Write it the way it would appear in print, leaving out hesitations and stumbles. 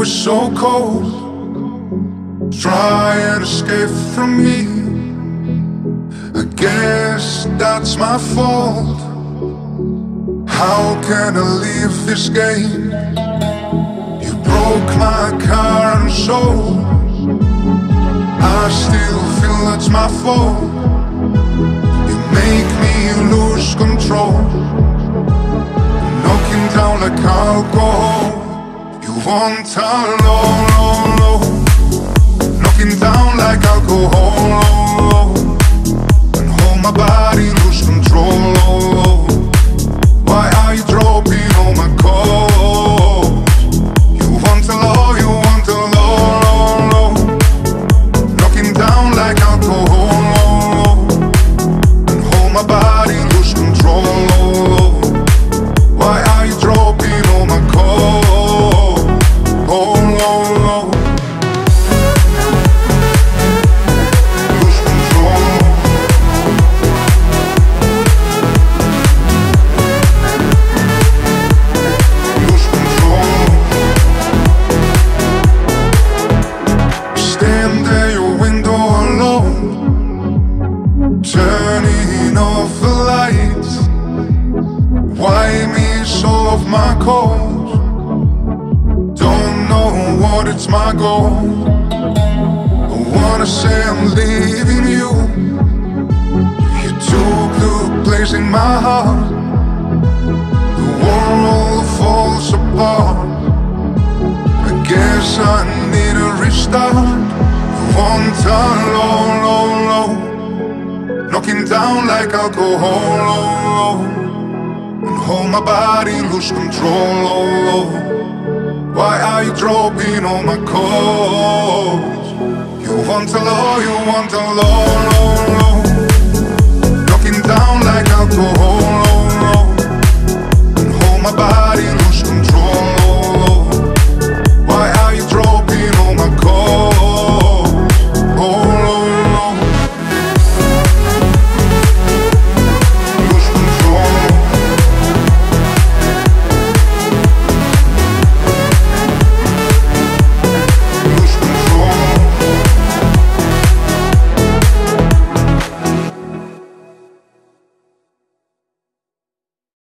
it's so cold. Try and escape from me. I guess that's my fault. How can I leave this game? You broke my car and soul. I still feel that's my fault. You make me lose control, knocking down like alcohol. You want a low, low, low, knocking down like alcohol, and hold my body, lose control. Why are you dropping all my calls? You want a low, you want a low, low, low, knocking down like alcohol, and hold my body, lose control. Why are you dropping all my calls? Oh, oh, oh. Lose control. Lose control. Stand at your window alone, turning off the lights. Why me so off my calls? Don't know what it's my goal. I wanna say I'm leaving you. You took the place in my heart. The world falls apart. I guess I need a restart. You want a low, low, low, knocking down like alcohol, and hold my body, lose control. Why are you dropping all my calls? You want a low, you want a low, low, low,